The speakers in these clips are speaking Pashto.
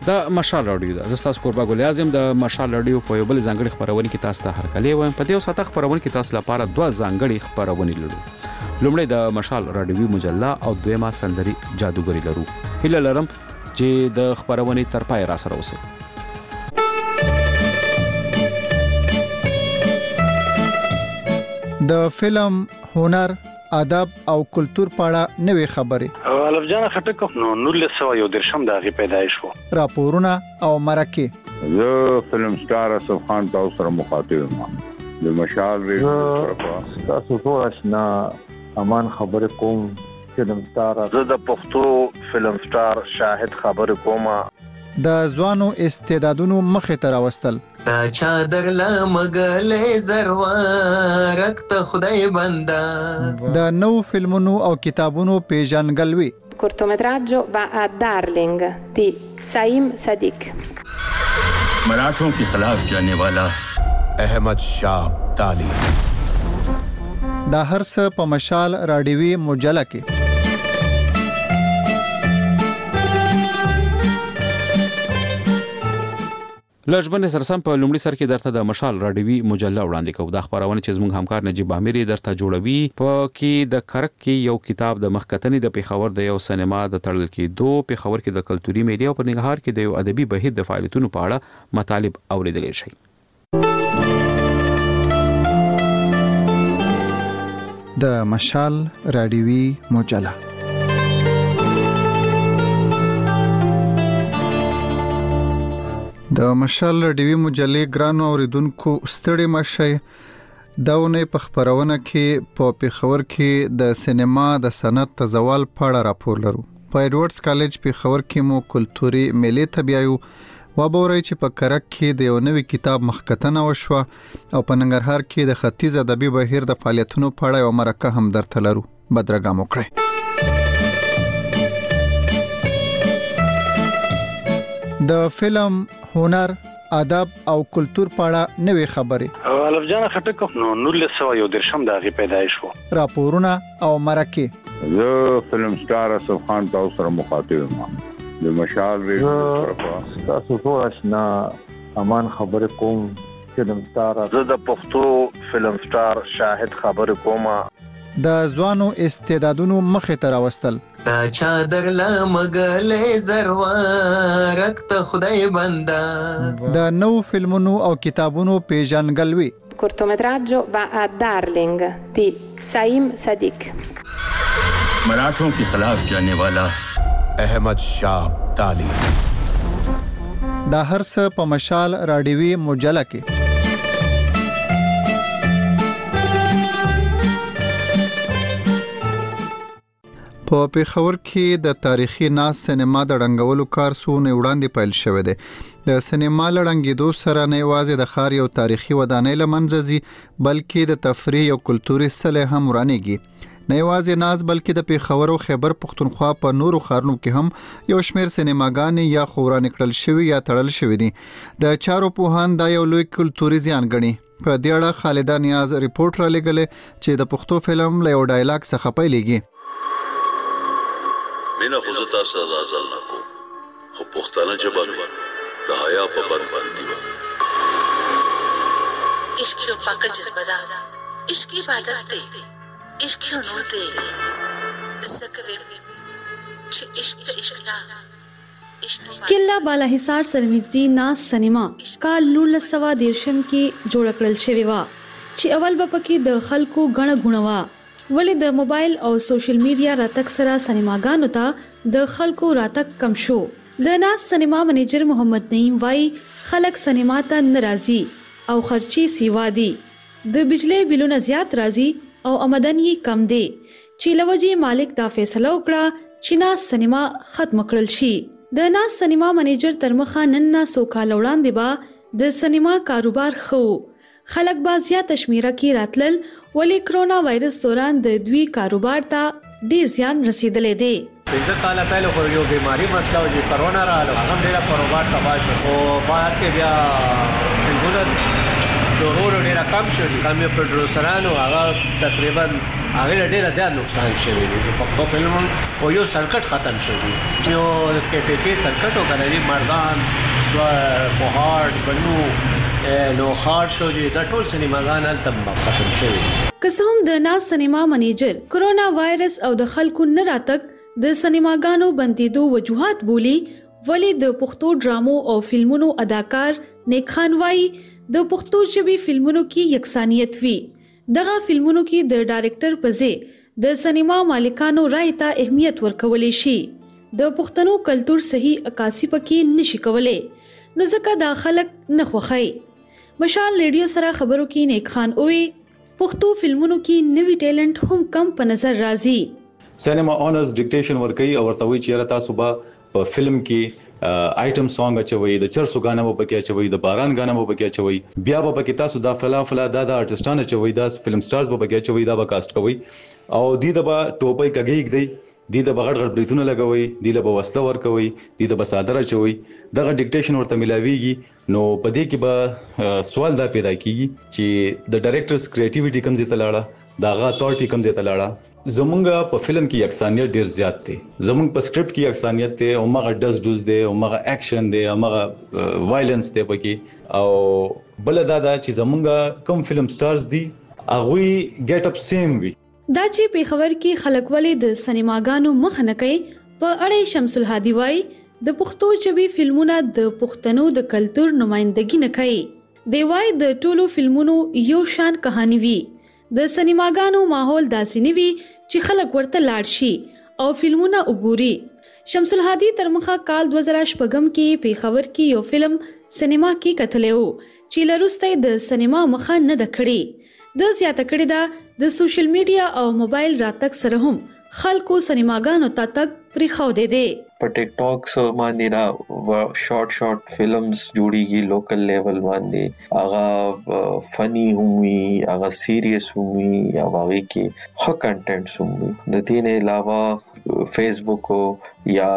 د مشال رادیو د تاسو قربا ګل اعظم د مشال رادیو په یو بل ځانګړي خبرونه کې تاسو ته هرکلی وایم. په دې ساته خبرونه کې تاسو لپاره دوه ځانګړي خبرونه لرو. لومړی د مشال رادیو مجله او دویمه سندري جادوګری لرو. هیله لرم چې د خبرونه تر پای را سره اوسئ. د فلم، هنر، ادب او کلچر په اړه نوې خبرې. الف جان خټک نو 1913 د هغه پیدایش وو. راپورونه او مرکه. زه فلم سٹار اسف خان تاسو سره مخاطب یم. د مشال ریډیو تاسو ټول آشنا امان خبر کوم. فلم سٹار زه د پښتو فلم سٹار شاهد خبر کوم. د ځوانو استعدادونو مخه تر واستل. تا چادر لا مګلې زروارک ته خدای بندا. د نو فلمونو او کتابونو پیژنګلوي. cortometraggio va a Darling di Saim Sadiq. मराठों के खिलाफ जाने वाला अहमद शाह अब्दाली. دا هر څه په مشال رادیوي مجله کې. لږبن سرسم په لومړي سر کې درته د مشال رادیوي مجله وړاندې کوو. د خبرونه چې زموږ همکار نجیب امیر درته جوړوي په کې د کرک کې یو کتاب د مخکتنې د پیښور د یو سینما د تړل کېدو، پیښور کې د کلتوري میډیا او په نګهار کې د یو ادبي بهیر د فعالیتونو په اړه مطالب اوریدل شي. د مشال رادیوي مجله. د مشال رادیوي مجلې ګرانو اوریدونکو ستړي مشه. داونه په خبرونه کې په پیښور کې د سینما د صنعت تزوال په اړه راپور لرو. په ایډورډز کالج پیښور کې مو کلتوري میلې ته بیایو. وبورئ چې په کرک کې د یو نوې کتاب مخکتنه وشوه او په ننګرهار کې د ختیځ ادبي بهیر د فعالیتونو په اړه یو مرکه هم درته لرو. بدرګام وکړئ. د فلم، هنر، ادب او کلچر په اړه نوې خبرې. الف جان خټک نو 1913 د هغه پیدایش وو. راپورونه او مرکه. زه فلم سٹار اسف خان تاسو سره مخاطب یم. د مشال ریډیو تاسو ټول آشنا امان خبر کوم. فلم سٹار زه د پښتو فلم سٹار شاهد خبر کوم. د ځوانو استعدادونو مخه تر واستل. تا چادر لا مګلې زروارک ته خدای بندا. د نو فلمونو او کتابونو پیژنګلوي. cortometraggio va a Darling di Saim Sadiq. मराठों के खिलाफ जाने वाला अहमद शाह अब्दाली. دا هر څه په مشال رادیوي مجله کې. په پیښور کې د تاریخي ناز سینما د ړنګولو کار سونه وړاندې پیل شوی دی. د سینما لړنګېدو سره نه یوازې د ښار یو تاریخي ودانۍ له منځه ځي، بلکې د تفریح او کلتوري سلې هم ورانېږي. نه یوازې ناز بلکې د پیښور او خیبر پښتونخوا په نورو ښارونو کې هم یو شمېر سینماګانې یا خو ورانې کړل شوي یا تړل شوي دي. د چارو پوهان دا یو لوی کلتوري زیان ګڼي. په دې اړه خالده نیاز ریپورت را لېږلی چې د پښتو فلم له یو ډایلاګ څخه پیلېږي. مینا خو زه تاسو ازل نه کوم، خو پښتانه ژبه مې د حیا په بند باندې وه. عشق یو پاکه جذبه ده، عشق عبادت دی، عشق یو نور دی. ذکر چې عشق ته عشق ده. کله بالا حصار سرنږدې ناز سینما کال 1913 کې جوړ کړل شوی و چې اول به پکې د خلکو غڼه غونه و. ولې د موبایل او سوشل میډیا راتګ سره سینماګانو ته د خلکو راتګ کم شو. د ناز سینما منیجر محمد نعیم وای خلک سینما ته ناراضي او خرچي سیوا دي. د بجلی بلونه زیات راځي او آمدنی کم دی چې لوجي مالک دا فیصله وکړه چې ناز سینما ختم کړل شي. د ناز سینما منیجر تر مخه نن سو کال وړاندې با د سینما کاروبار خو خلک با زیات شمیره کې راتلل ولې کرونا وایرس دوران د دوی کاروبار ته ډیر زیان رسیدلې دی. پنځه کاله پهله خو یو بیماری مسله و چې کرونا راغله، هغه ډېر کاروبار تباه شو او بهر کې بیا څنګه د ورو ډیر کم شو دي کم پروډوسرانو هغه تقریبا هغه ډیر زیات نقصان شوی دی په پښتو فلم او یو سرکټ ختم شو دی یو کې سرکټ وکړی مردان سو بهار بنو نو خار شو دي د ټول سینماګان تم ختم شوی قسم د ناز سینما منیجر کرونا وایرس او د خلکو نه راتک د سینماګانو بندیدو وجوهات بولی ولی د پښتو ډرامو او فلمونو اداکار نیک خان وای د پښتو ژبې فلمونو کې یکسانیت وی دغه فلمونو کې د ډایرکټر پځې د سینما مالکانو رائے ته اهمیت ورکولې شي د پښتنو کلچر صحیح عکاسي پکې نشي کولای نو ځکه دا خلک نه خوخی مشال ریډیو سره خبرو کې نیک خان اوې پښتو فلمونو کې نوی ټیلنټ هم کم په نظر راځي سینما اونرز ډیکټیشن ورکوي او ورته وی چې تاسو به په فلم کې آیټم سانګ اچوي د چرسو غانا مو پکې اچوي د باران غانا مو پکې اچوي بیا به پکې تاسو دا فلا دا آرټستان اچوي دا فلم سټارز به پکې اچوي دا به کاست کوي او د با ټوپۍ کګیګ دی د بغړ بریتونه لګوي د له وسله ورکوي د بسادر اچوي دغه ډیکټیشن ورته ملاويږي نو په دې کې به سوال دا پیدا کیږي چې د ډایرکټرز کریټیویټي کم زیاته لاړه داغه اتورټي کم زیاته لاړه زمونږه په فلم کې یکسانیت ډیر زیات دی زمونږ په سکرپټ کې یکسانیت دی او مغه ډز دی او مغه اکشن دی او مغه وایلنس دی پکې او بل دا چې زمونږه کم فلم سټارز دی هغه ګیټ اپ سیم وي دا چې په خبر کې خلک ولې د سینماګانو مخ نه کوي په اړه شمس الهادي وای د پښتو ژبې فلمونه د پښتنو د کلچر نمائندګي نه کوي دی وای د ټولو فلمونو یو شان کہانی وی د سینماګانو ماحول داسې نیوي چې خلک ورته لاړ شي او فلمونه وګوري شمس الهادي ترمخه کال 2018 کې په خبر کې یو فلم سینما کې کتلو چې لروسته د سینما مخه نه دکړي د زیاته کړي دا د سوشل میډیا او موبایل راتک سره هم خلکو سینماګانو ته تک پری خو دي په ټیک ټاک سو باندې دا شارټ فلمز جوړیږي لوکل لیول باندې هغه فنی ہوئی هغه سیریس ہوئی یا هغه کې خو کنټینټس ہوئی د دې نه علاوه فیسبوک یا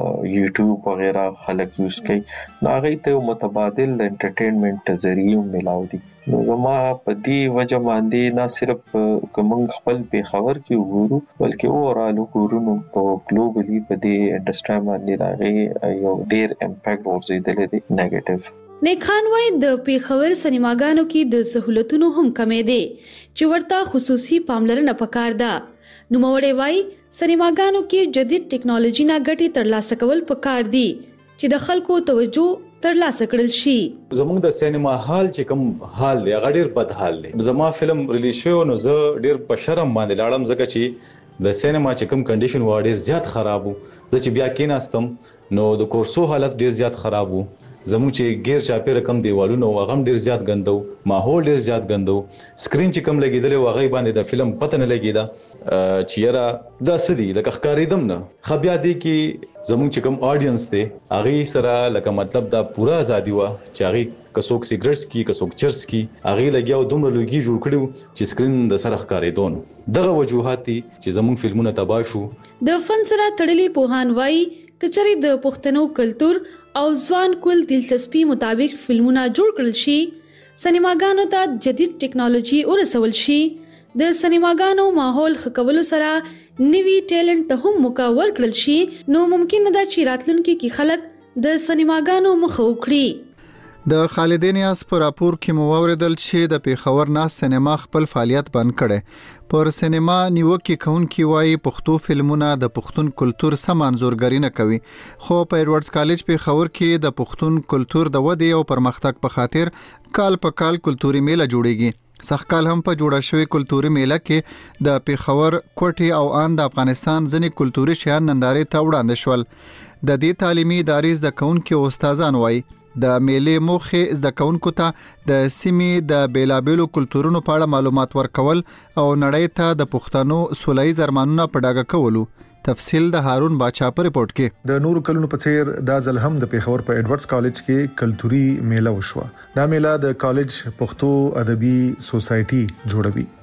یوټیوب وغیرہ خلک یوز کوي نو هغه ته متبادل انټرټینمنت ذریعہ ملاو دي نو زما په دې وجه باندې نه صرف کوم خپل په خبر کې وګورو بلکې اورال وګورو په ګلوبلی په دې انډستری باندې راغی یو ډیر امپیکټ ورزيدل دي نیگیټیو نیک خان وای د پیښور سینماګانو کې د سہولتونو هم کمې دي چې ورته خصوصي پاملرنه پکار ده نو موړې وای سینماګانو کې جدید ټیکنالوژي نه ګټي ترلاسه کول پکار دي چې د خلکو توجه ترلاسه کړل شي زموږ د سینما هال چې کوم حال دی هغه ډیر بد حال دی زما فلم ریلیز شو نو زه ډیر په شرم باندې لاړم ځکه چې د سینما چې کوم کنډیشن و ډیر زیات خراب وو زه چې بیا کېناستم نو د کورسو حالت ډیر زیات خراب وو زموږ چې غیر چاپی رقم دیوالونو هغه ډیر زیات ګندو ماحول ډیر زیات ګندو سکرین چې کوم لګیدل و هغه باندې د فلم پته نه لګیدا چې یاره دا سدي لکه ښکارېدم نه خبیا دی کې زموږ چې کوم اډینس دی هغه سره لکه مطلب دا پورا ازادي و چې هغه کڅوک سیګریټس کی کڅوک چرس کی هغه لګیاو دومره لوګي جوړ کړو چې سکرین د سره ښکارېدون دغه وجوهات چې زموږ فلمونه تباه شو د فن سره تړلې پوهان وای کچري د پښتنو کلچر او ځوان کول دلچسپي مطابق فلمونه جوړ کړل شي سینماګانو ته جدید ټیکنالوژي ورسول شي د سینماګانو ماحول خکولو سره نوی ټیلنټ ته هم موقع ورکړل شي نو ممکن ده چې راتلونکي کې خلک د سینماګانو مخ وکړي د خالدین یاس پر راپور کې مو اوریدل چې د پیښور ناس سینما خپل فعالیت بند کړي پر سینما نیوکه کونکي وایي پښتو فلمونه د پښتون کلچر سم انزورګری نه کوي خو په ایډورډز کالج پیښور کې د پښتون کلچر د ودی او پرمختګ په خاطر کال په کال کلتوري میله جوړیږي سخکال هم په جوړه شوی کلتوري میله کې د پیښور کوټي او ان د افغانستان ځنې کلتوري شیان نندارې ته وړاندې شول د دې تعلیمي ادارې زده کوونکي او استادان وایي د میلې موخه زده کوونکو ته د سیمې د بیلابېلو کلتورونو په اړه معلومات ورکول او نړۍ ته د پښتنو سوله‌ییز ارمانونه په ډاګه کولو تفصیل د هارون باچا په رپورت کې د نور کلونو په څیر د ځلهم د پیښور په ایډورډز کالج کې کلتوري میله وشوه دا میله د کالج پښتو ادبي سوسایټي جوړوي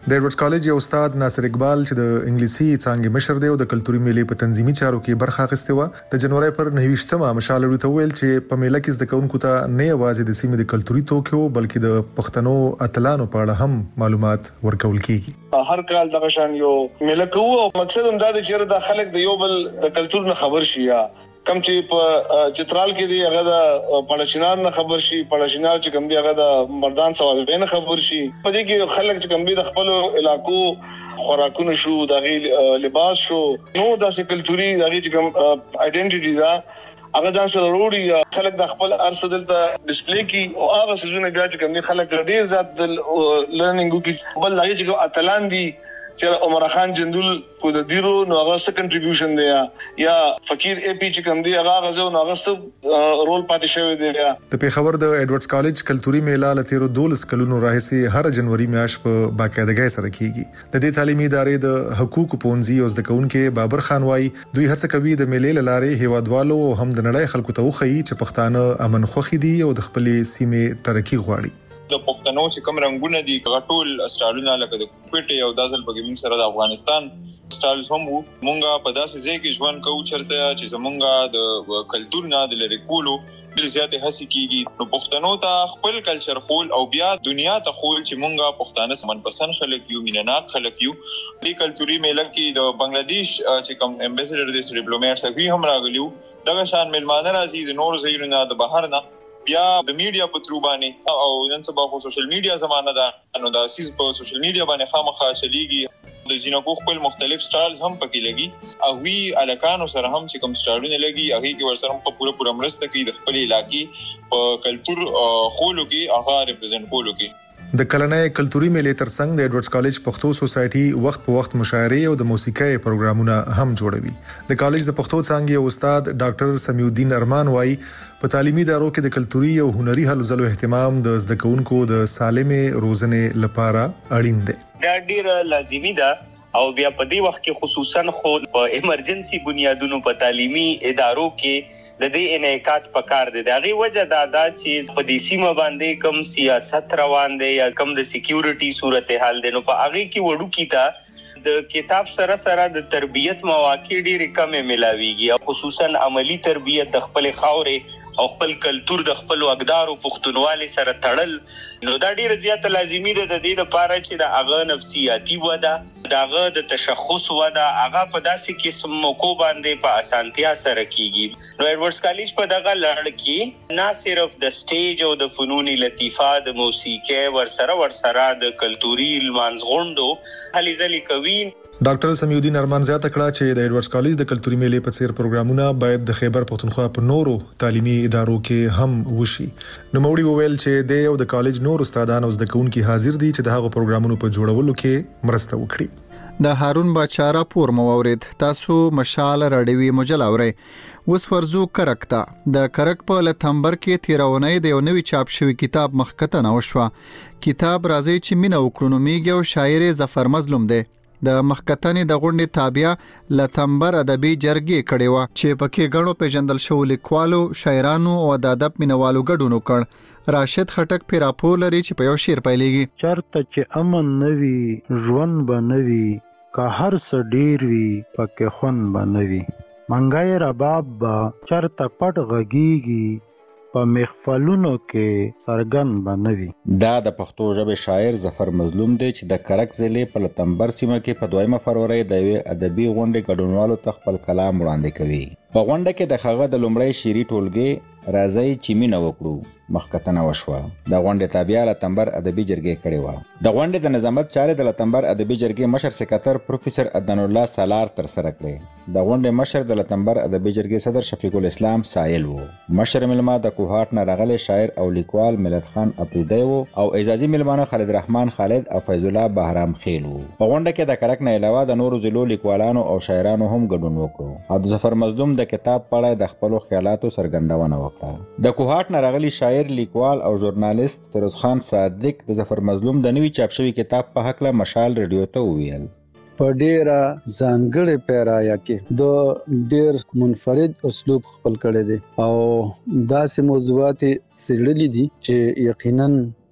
د ایډورډز کالج یو استاد ناصر اقبال چې د انګلیسي څانګې مشر دی او د کلتوري میلې په تنظیمي چارو کې برخه اخیستې و، د جنوري پر 29مه مشال وروته ویل چې په میله کې زده کوونکو ته نه یوازې د سیمې د کلتوري توکو بلکې د پښتنو اتلانو په اړه هم معلومات ورکول کیږي. هر کال دغه شان یو میله کوو او مقصد هم دا دی چې د خلک د یو بل د کلتور نه خبر شي، یا کم چې په چترال کې دی هغه د پړچینار نه خبر شي، پړچینار چې کوم دی هغه د مردان ثوابه نه خبر شي. په دې کې خلک چې کوم دی د خپل علاقو خوراکونه شو، د لباس شو، نو د کلتوري د کوم ائیډنټیټي دا هغه ځان سره وروړي، خلک د خپل ارسه دلته ډیسپلی کی او هغه سيزونه بیا چې کوم دی خلک ډیر زیات د لرنینګو کې بل لایي چې اتلان دي چې عمر خان جندول کو د دیرو نو هغه څه کنټریبیوشن دی یا فقیر اے پی چې کوم دی هغه غزو نو هغه څه رول پاتې شوی دی. د پیښور د ایډورډز کالج کلتوري میله لتیرو 12 کلونو راهیسې هر جنوري میاشت په باقاعدګۍ سره کیږي. د دې تعلیمي ادارې د حقوقو پونځي او زده کوونکو بابر خان وايي دوی هڅه کوي د میلې لارې هیوادوالو هم د نړۍ خلکو ته وخی چې پښتانه امن خوخي دي او د خپل سیمې ترقی غواړي. د پښتنو چې کوم رنگونه دي غټول سټایلونه لکه د کوټي او دازل په موږ سره د افغانستان سټایلز هم وو. مونږه په داسې ځای کې ژوند کوو چرته چې زمونږه د کلتور نه د لری کولو ډیر زیات هڅه کیږي. نو پښتنو ته خپل کلچر خول او بیا دنیا ته خول چې مونږه پښتانه سمن پسند خلک یو، مینناک خلک یو. د کلتوري میله کې د بنگلاديش چې کوم امبیسډر د ډیپلوماټ سفیر هم راغلیو، دغه شان ملمانه راځي د نور ځایونو نه د بهر نه، بیا د میډیا په ترو باندې او نن سبا په سوشل میډیا زمانه ده، نو دا سیس په سوشل میډیا باندې خامخا چلیږي. د جنکو خپل مختلف سټایلز هم پکې لګي او وی الکانو سره هم چې کوم سټایلونه لګي هغه کې ورسره په پوره مرسته کوي د خپل علاقې په کلتور خولو کې هغه ریپرزینټ کولو کې. د کلنۍ کلتوري میلې ترڅنګ د ایډورډز کالج پښتو سوسایټي وخت په وخت مشاعرې او د موسیقۍ پروګرامونه هم جوړوي. د کالج د پښتو څانګې استاد ډاکټر سمیع الدین ارمان وايي په تعلیمي ادارو کې د کلتوري او هنري هلو ځلو اهتمام د زده کوونکو د سالمې روزنې لپاره اړین دی. دا ډیر لازمي ده او بیا په دې وخت کې خصوصا خو په ایمرجنسي بنیادونو په تعلیمي ادارو کې د دې انعکاس پکار دی. دا غي وجه دا چې په دې سیمه باندې کم سیاست روان دی یا کم د سکیورټي صورتحال دی، نو په هغه کې وړو کیته د کتاب سره سره د تربیت مواقع ډېر کم ملاويږي، خصوصا عملی تربیت د خپل خاورې او خپل کلتور د خپل وګدارو پښتونوالي سره تړل. نو دا ډیره زیاته لازمي ده د دې لپاره چې د هغه نفسیاتي وده، دغه د تشخص وده هغه په داسې قسم موکو باندې په اسانتیا سره کیږي. نو ایډورډز کالج په دغه لړ کې نه صرف د سټیج او د فنون لطیفه د موسیقي ورسره د کلتوري لمانځغونډو هلې ځلې کوي. ډاکټر سمیع الدین ارمان زیاته کړه چې د ایډورډز کالج د کلتوري میلې په څیر پروګرامونه باید د خیبر پښتونخوا په نورو تعلیمي ادارو کې هم وشي. نو موري وویل چې د یو د کالج نور استادان او زده کوونکي حاضر دي چې د هغو پروګرامونو په جوړولو کې مرسته وکړي. د هارون باچا راپور مورید تاسو مشال راډیوي مجله اورئ. اوس ورزو کرک ته د کرک په لتمبر کې تیرونې د یو نوی چاپ شوی کتاب مخکته وشوه. کتاب راځي چې مینه وکړو نومیږي او شاعر ظفر مظلوم دی. د مخکتنې د غونډې تابع لتمبر ادبي جرګې کړې و چې پکې غنو پیژندل شو لیکوالو، شاعرانو او د ادب مینوالو ګډون وکړ. راشد خټک په راپور لري چې په یو شعر پیلېږي: چرته چې امن نوي ژوند به نوي، که هر څه ډیر وي پکې خوند به نوي، منګای رباب به چرته پټ غږیږي په محفلونو کې سرګن بنوي. دا د پښتو ژبې شاعر ظفر مظلوم دی چې د کرک ضلع په لتمبر سیمه کې په 2 فروری د یوې ادبي غونډې ګډونوالو ته خپل کلام وړاندې کوي. په غونډه کې د هغه د لومړی شعري ټولګې راځي چې مینه وکړو مخکتنه وشوه. د غونډې تابع لتمبر ادبي جرګې کړې و. د غونډې د نظامت چارې د لتمبر ادبي جرګې مشر سکرټر پروفیسور عدنان الله سالار تر سره کړې. د غونډې مشر د لتمبر ادبي جرګې صدر شفیق الاسلام سایل وو. مشر ملما د کوهاټ نه راغلي شاعر او لیکوال ملت خان اپریدی وو او اعزازي ملمانه خالد رحمان خالد او فیض الله بهرام خیل وو. په غونډه کې د کرک نه علاوه د نورو ضلعو لیکوالانو او شاعرانو هم ګډون وکړو او د ظفر مظلوم د کتاب په اړه د خپلو خیالاتو څرګندونه وکړه. د کوهاټ نه راغلي شاعر، لیکوال او ژورنالیست فیروز خان صادق د ظفر مظلوم د نوي چاپ شوي کتاب په هکله مشال ریډیو ته وویل: په ډیره ځانګړې پیرایا کې د ډیر منفرد اسلوب خپل کړی دی او داسې موضوعات څېړلي دي چې یقینا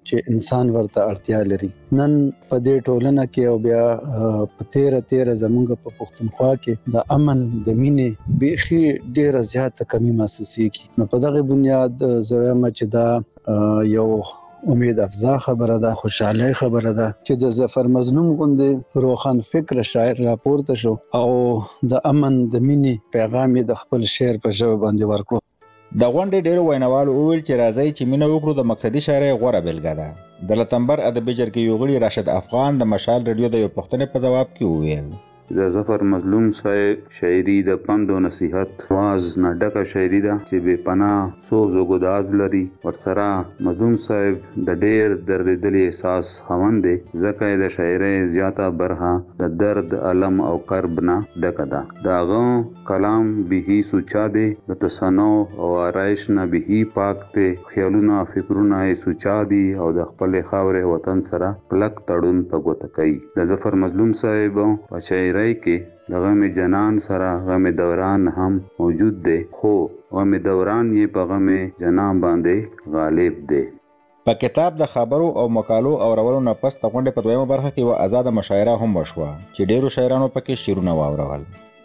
چې انسان ورته اړتیا لري. نن په دې ټولنه کې او بیا په تیر زمونږ په پښتونخوا کې د امن د مینې بیخي ډیره زیاته کمی محسوسیږي. نو په دغه بنیاد زه وایم چې دا یو امید افزا خبره ده، خوشاله خبره ده چې د ظفر مظلوم غوندې روښان فکر شاعر راپورته شو او د امن د مینې پیغام یې د خپل شعر په ژبه باندې ورکړو. د غونډې ډیرو ویناوالو وویل چې راځئ چې مینه وکړو د مقصدي شاعرۍ غوره بیلګه ده. د لتمبر ادبي جرګې یو غړي راشد افغان د مشال رادیو د یو پوښتنې په ځواب کې وویل د ظفر مظلوم صاحب شاعري د پند او نصیحت واز نه ډکه شاعري ده چې بې پناه سوز او ګداز لري. ورسره مظلوم صاحب د ډېر دردېدلي احساس خاوند دی، ځکه یې د شاعرۍ زیاته برخه د درد، الم او کرب نه ډکه ده. د هغه کلام بیخي سوچا دی، د تصنع او آرایش نه بیخي پاک دی. خیالونه فکرونه یې سوچا دي او د خپلې خاورې وطن سره کلک تړون په ګوته کوي. د ظفر مظلوم صاحب په شاعرۍ کې د غم جنان سره غم دوران هم موجود دی، خو غم دوران یې په غم جنان باندې غالب دی. په کتاب د خبرو او مقالو اورولو نه پس د غونډې په دویمه برخه کې یوه ازاده مشاعره هم وشوه چې ډیرو شاعرانو پکې شعرونه واورول.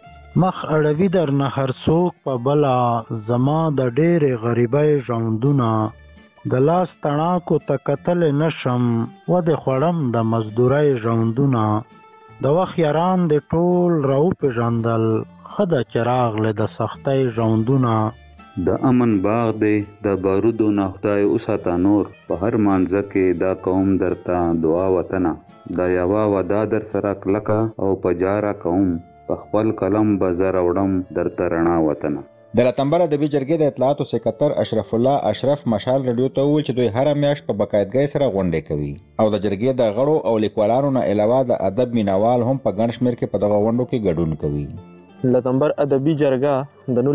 مخ اړوي درنه هر څوک په بله، زما د ډېرې غریبۍ ژوندونه، د لاس تڼاکو ته کتلی نشم ودې خوړم د مزدورۍ ژوندونه، د وخت یاران د ټول راوپېژندل ښه ده چې راغلې د سختۍ ژوندونه. د امن باغ دی د بارودو نه خدای وساته نور، په هر مانځه کې دا قوم درته دعا وطنه، دا یوه وعده در سره کلکه او په جاره کوم، په خپل قلم به زه راوړم درته رڼا وطنه. د لتمبر ادبي جرګې د اطلاعاتو سکرتر اشرف الله اشرف مشال رادیو ته وویل چې دوی هره میاشت په باقاعدګۍ سره غونډې کوي او د جرګې د غړو او لیکوالانو نه علاوه د ادب مینوال هم په ګڼ شمېر کې په دغه غونډو کې ګډون کوي. لتمبر ادبي جرګه د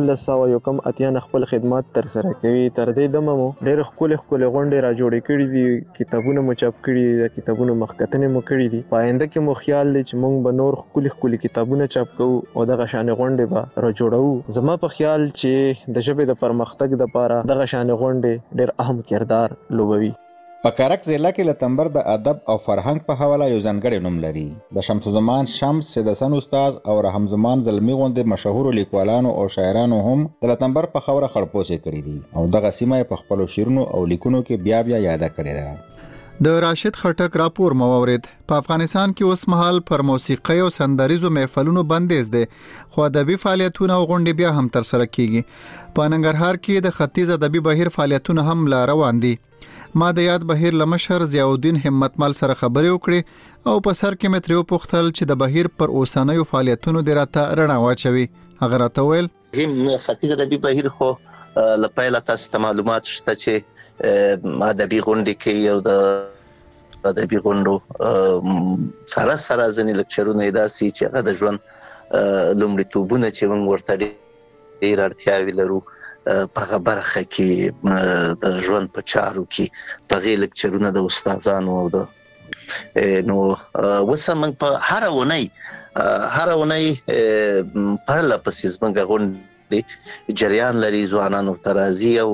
1981 خپل خدمات تر سره کوي. تر دې دمه مو ډېر ښکلې غونډې را جوړې کړي دي، کتابونه مو چاپ کړي دي، د کتابونو مخکتنې مو کړي دي. په آینده کې مو خیال دی چې موږ به نور ښکلي کتابونه چاپ کوو او دغه شانې غونډې به را جوړوو. زما په خیال چې د ژبې د پرمختګ دپاره دغه شانې غونډې ډېر اهم کردار لوبوي. په کارک ضلع کې لتمبر د ادب او فرهنګ په حواله یو ځانګړی نوم لري. د شمس الزمان شمس، سید حسن استاد او رحم زمان زلمي غوندې مشهورو لیکوالانو او شاعرانو هم د لتمبر په خاوره خړپوسې کړي دي او دغه سیمه یې په خپلو شعرونو او لیکنو کې بیا یاده کړې ده. د راشد خټک راپور مو واورید. په افغانستان کې اوس مهال پر موسیقۍ او سندریزو محفلونو بندیز دی، خو ادبي فعالیتونه او غونډې بیا هم تر سره کیږي. په ننګرهار کې د ختیځ ادبي بهیر فعالیتونه هم لا روان دي. ما د یاد بهیر لمشر ضیاء الدین همتمل سره خبرې وکړې او په سر کې مې ترې وپوښتل چې د بهیر پر اوسنیو فعالیتونو دې راته رڼا واچوي. هغه راته وویل ختیځ ادبي بهیر خو له پیله تاسو ته معلومات شته چې ادبي غونډې کوي او د ادبي غونډو سره ځینې لیکچرونه یې داسې چې هغه د ژوند لومړیتوبونه چې موږ ورته ډېر اړتیاوې لرو په هغه برخه کې د ژوند په چارو کې په هغې لیکچرونه د استادانو او د نو اوس موږ په هره اونۍ پرله پسې زموږ غونډې جریان لري، ځوانان ورته راځي او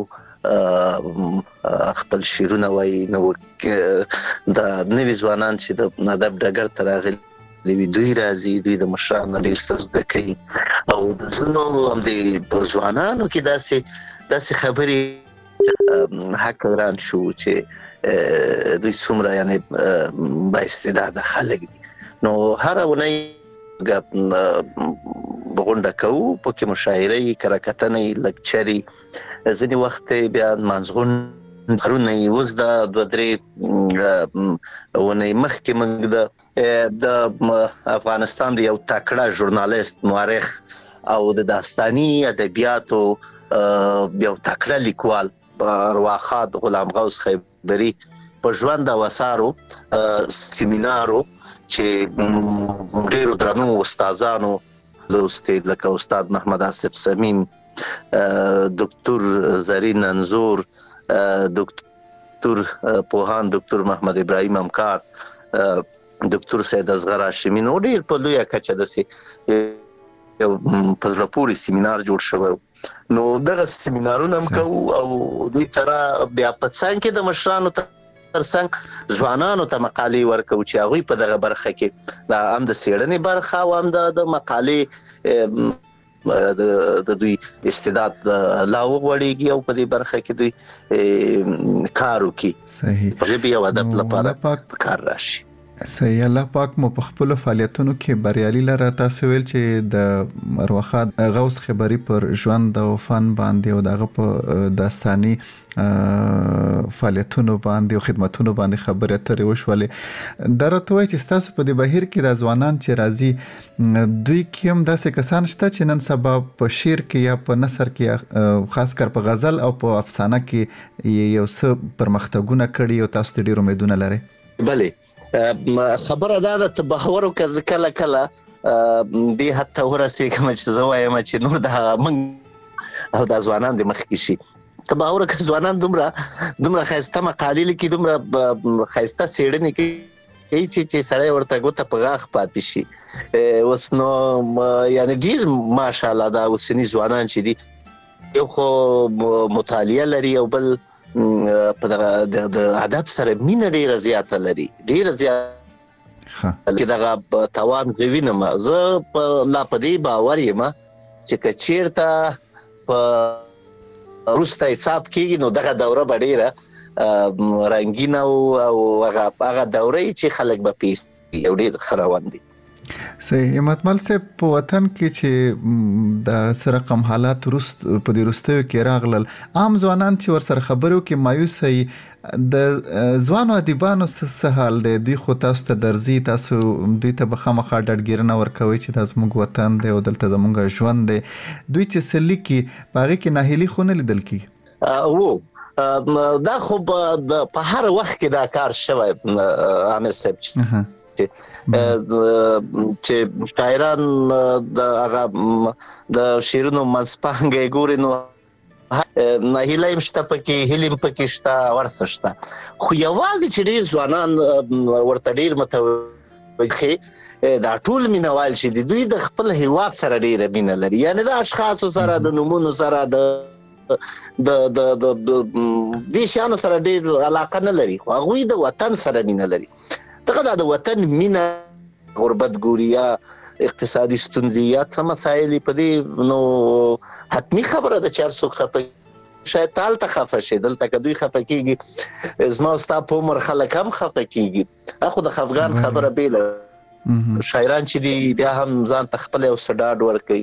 خپل شعرونه وایي. نو د نوي ځوانان چې د ادب ډګر ته راغلي دوی راځي، دوی د مشرانو ډېر څه زده کوي او د ځینو همدې ځوانانو کې داسې خبرې حق ګران شو چې دوی څومره یعنې با استعداده خلک دي. نو هره اونۍ غونډه کوو، پکې مشاعرې، کره-کتنې، لیکچرې، ځینې وخت بیا نمانځغونډې خبرونه یې اوس د 2-3 اونۍ مخکې موږ د افغانستان د یو تکړه ژورنالیست، مورخ او د داستاني ادبیاتو یو تکړه لیکوال ارواښاد غلام غوث خیبري په ژوند او اثارو سیمینارو چې ډېرو درنو استادانو لوستي، لکه استاد محمد آصف صمیم، دکتور زرین انزور، دکتور پوهان دکتور محمد ابراهیم امکار، دکتور سید اصغر هاشمي، نو ډېر په لویه کچه داسې یو په زړه پورې سیمینار جوړ شوی. نو دغه سیمینارونه هم کوو او دوی سره بیا په څنګ کې د مشرانو ترڅنګ ځوانانو ته مقالې ورکو چې هغوی په دغه برخه کې دا هم د څېړنې برخه او هم د مقالې د دوی استعداد لا وغوړېږي او په دې برخه کې دوی کار وکړي. صحیح. ژبې او ادب لپاره کار راشي. صحیح. الله پاک مو په خپل فعالیتونو کې بریالي لره. تاسو ویل چې د مروخه غوث خبري پر ژوند او فن باندې او دغه په داستاني فعالیتونو باندې او خدماتونو باندې خبرې اترې وشولې. دا راته وایي چې ستاسو په دې بهیر کې د ځوانان چې راځي دوی کې هم داسې کسان شته چې نن سبا په شعر کې یا په نثر کې خاص کر په غزل او په افسانه کې یو څه پرمختګونه کړي او تاسو ته ډېر امیدونه لرئ؟ بله، خبره دا ده ته باور وکړه زه کله دې حد ته ورسېږم چې زه وایم چې نور د موږ او د ځوانان د مخکې شي. ته باور وکړه ځوانان دومره ښایسته مقالې لیکي، دومره ښایسته څېړنې کوي چې سړی ورته ګوته په غاښ پاتې شي. اوس نو یعنې ډېر ماشاءالله دا اوسني ځوانان چې دي یو خو مطالعه لري او بل په دغه د ادب سره مینه ډیره زیاته لري، ډیره زیاته چې دغه توان وینم. زه لا په دې باور یم چې که چېرته په وروسته حساب کېږي نو دغه دوره به ډیره رنګینه او هغه دوره چې خلک به پیسې او ډېر ښه روان دي. صحیح. همتمل صاحب په وطن کې چې د څه رقم حالات په دې وروستیو کې راغلل، عام ځوانان چې ورسره خبرې وکړي مایوسه وي. د ځوانو ادیبانو څه حال دی؟ دوی خو تاسو ته درځي، تاسو دوی ته به خامخا ډاډګیرنه ورکوئ چې دا زموږ وطن دی او دلته زموږ ژوند دی. دوی چې څه لیکي په هغې کې ناهیلي خو نه لیدل کېږي؟ دا خو په هر وخت کې دا کار شوی عامر صاحب چې شاعران د شعرونو منځپانګه ګوري نو هیله هم شته پکې، هیله هم پکې شته، ورڅه شته. خو یوازې چې ډېر ځوانان ورته ډېر متوجه دا ټول مینوال چې دي دوی د خپل هیواد سره ډېره مینه لري، یعنې د اشخاصو سره د نومونو سره د دې شیانو سره ډېر علاقه نه لري، خو هغوی د وطن سره مینه لري. دغه د وطن مینه، غربت ګوري یا اقتصادي ستونزې یا څه مسایل په دې نو حتمي خبره ده چې هر څوک خفه شاید تا هلته خفه شي، دلته که دوی خفه کېږي زما او ستا په عمر خلک هم خفه کېږي. خو د خفګان خبره بېله. شاعران چې دي بیا هم ځان ته خپل یو څه ډاډ ورکوي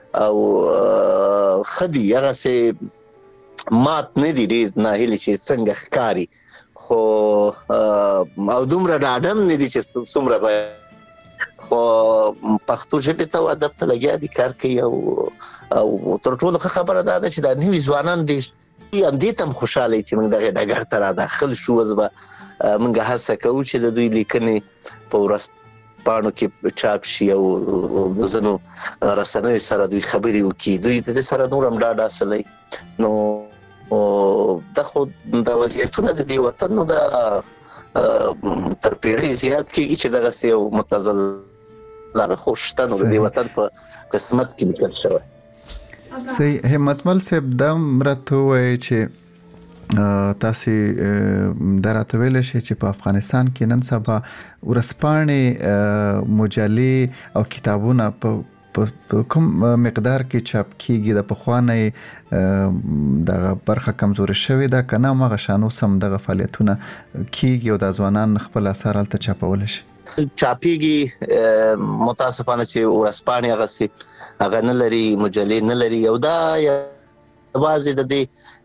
او ښه دي، هغسې مات نه دي ډېر ناهیلي چې څنګه ښکاري، خو او دومره ډاډم نه دي چې څومره باید. خو پښتو ژبې ته او ادب ته لګیا دي، کار کوي او تر ټولو ښه خبره دا ده چې دا نوي ځوانان دي همدې ته هم خوشحاله چې موږ دغې ډګر ته راداخل شو. اوس به موږ هڅه کوو چې د دوی لیکنې په ورځپاڼو کې چاپ شي او د ځینو رسنیو سره دوی خبرې وکړي، دوی د دې سره نور هم ډاډ حاصلوي. نو دا خو د وضعیتونه د دې وطن نو د تر پیړۍ زیات کېږي چې دغسې یو متزل لاره خو شته نو د دې وطن په قسمت کې لیکل شوی. صحیح. همتمل صاحب دا راته ووایئ چې تاسې دا راته ویلی شئ چې په افغانستان کې نن سبا ورځپاڼې، مجلې او کتابونه په کوم مقدار کې چاپ کیږي؟ د پخوانۍ دغه برخه کمزوري شوې ده که نه هماغه شان اوس هم دغه فعالیتونه کیږي او د ځوانان خپل اثار هلته چاپولی شي؟ چاپیږي، متاسفانه چې ورځپاڼې هغسې هغه نه لري، مجلې نه لري، او دا یوازې د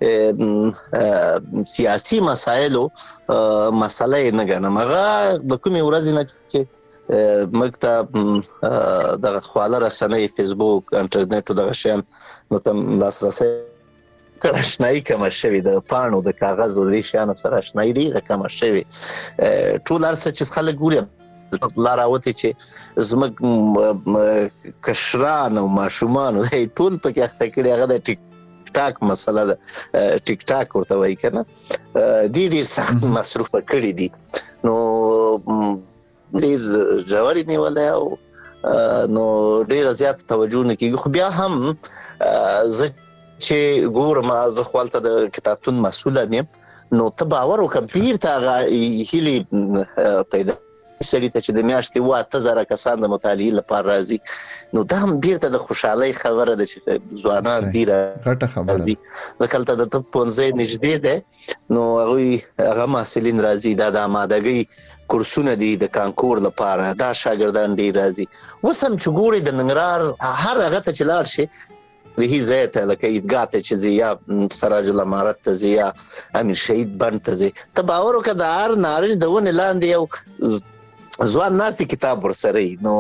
دې سیاسي مسایلو مسله یې نه ګڼم. هغه د کومې ورځې نه چې موږ ته دغه خواله رسنۍ، فیسبوک، انټرنیټ او دغه شیان نو ته لاسرسی کړه، اشنایي کمه شوې، د پاڼو د کاغذ او دې شیانو سره اشنایي ډېره کمه شوې. ټول هر څه چې خلک ګوري لا راوتې چې زموږ کشران او ماشومان ټول پکې اخته کړي، هغه د ټیک ټاک مسله ده، ټیک ټاک ورته وایي که نه، دې ډېر سخت مصروفه کړي دي. نو ډېر ژورې نیولی او نو ډېره زیاته توجه نه کېږي. خو بیا هم زه چې ګورم، زه خو هلته د کتابتون مسؤل هم یم، نو ته باور وکړه بیرته هیلي پیدا سړی ته چې د میاشتې 8000 کسان د مطالعې لپاره راځي نو دا هم بیرته د خوشحالۍ خبره ده چې ځوانان ډیر غټه خبره ده ځکه د ته پونځه نږدې ده نو هغه محصلین راځي دا د آمادګۍ کورسونه دي د کانکور لپاره دا شاګردان ډیر راځي وسم چې ګوري د ننګرهار هر هغه ته چې لاړ شي به زیاته لکه ایدګاه ته چې زیا سراج الامارت ته زیا امیر شهید بند ته زی ته باور وکړه د هر نارنج د ونې لاندې یو ځوان ناسي کتاب ورسره نو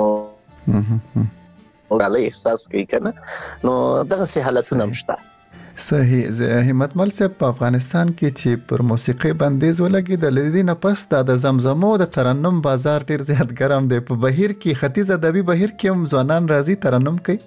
غالي احساس کوي کنه نو دغه سه حالتونه مشته صحیح همت مل صاحب په افغانستان کې چې پر موسیقي بندیز ولګي د لدینه پس د زمزمو د ترنم بازار ډیر زیات ګرم دی په بهیر کې ختیځ ادبي بهیر کې هم ځوانان راځي ترنم کوي